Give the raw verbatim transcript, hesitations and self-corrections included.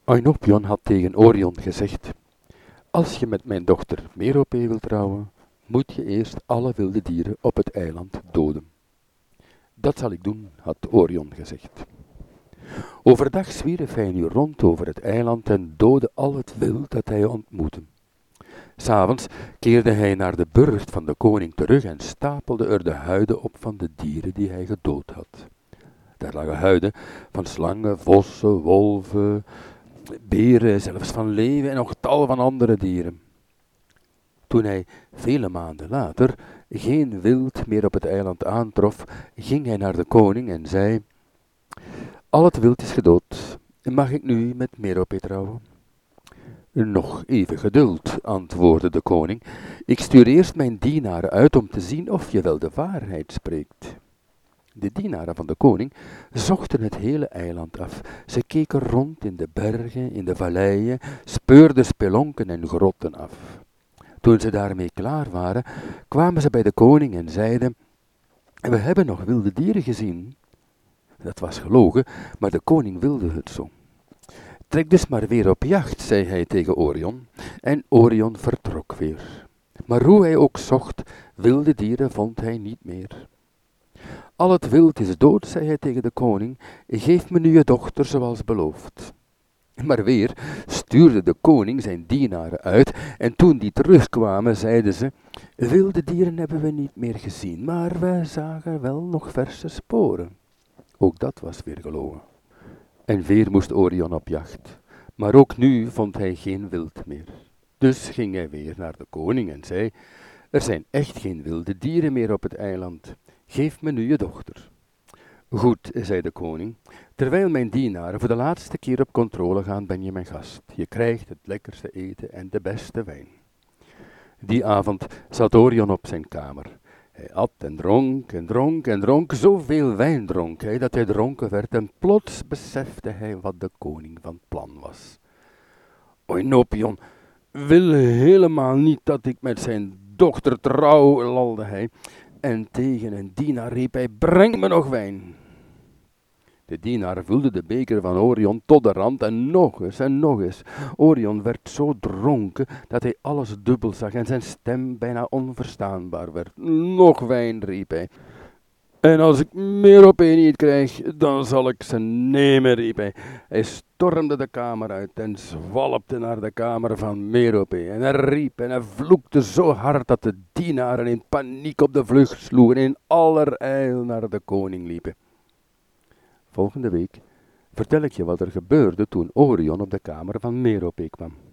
Oinopion had tegen Orion gezegd: als je met mijn dochter Merope wilt trouwen, moet je eerst alle wilde dieren op het eiland doden. Dat zal ik doen, had Orion gezegd. Overdag zwierf hij nu rond over het eiland en doodde al het wild dat hij ontmoette. 'S Avonds keerde hij naar de burcht van de koning terug en stapelde er de huiden op van de dieren die hij gedood had. Daar lagen huiden van slangen, vossen, wolven, beren, zelfs van leeuwen en nog tal van andere dieren. Toen hij vele maanden later geen wild meer op het eiland aantrof, ging hij naar de koning en zei: al het wild is gedood, mag ik nu met Merope trouwen? Nog even geduld, antwoordde de koning. Ik stuur eerst mijn dienaren uit om te zien of je wel de waarheid spreekt. De dienaren van de koning zochten het hele eiland af. Ze keken rond in de bergen, in de valleien, speurden spelonken en grotten af. Toen ze daarmee klaar waren, kwamen ze bij de koning en zeiden: we hebben nog wilde dieren gezien. Dat was gelogen, maar de koning wilde het zo. Trek dus maar weer op jacht, zei hij tegen Orion, en Orion vertrok weer. Maar hoe hij ook zocht, wilde dieren vond hij niet meer. Al het wild is dood, zei hij tegen de koning, geef me nu je dochter zoals beloofd. Maar weer stuurde de koning zijn dienaren uit, en toen die terugkwamen, zeiden ze: wilde dieren hebben we niet meer gezien, maar we zagen wel nog verse sporen. Ook dat was weer gelogen. En weer moest Orion op jacht, maar ook nu vond hij geen wild meer. Dus ging hij weer naar de koning en zei: er zijn echt geen wilde dieren meer op het eiland. Geef me nu je dochter. Goed, zei de koning, terwijl mijn dienaren voor de laatste keer op controle gaan, ben je mijn gast. Je krijgt het lekkerste eten en de beste wijn. Die avond zat Orion op zijn kamer. Hij at en dronk en dronk en dronk, zoveel wijn dronk hij dat hij dronken werd en plots besefte hij wat de koning van plan was. Oinopion wil helemaal niet dat ik met zijn dochter trouw, lalde hij, en tegen een dienaar riep hij: breng me nog wijn. De dienaar vulde de beker van Orion tot de rand en nog eens en nog eens. Orion werd zo dronken dat hij alles dubbel zag en zijn stem bijna onverstaanbaar werd. Nog wijn, riep hij. En als ik Merope niet krijg, dan zal ik ze nemen, riep hij. Hij stormde de kamer uit en zwalpte naar de kamer van Merope. En hij riep en hij vloekte zo hard dat de dienaren in paniek op de vlucht sloegen en in allerijl naar de koning liepen. Volgende week vertel ik je wat er gebeurde toen Orion op de kamer van Merope kwam.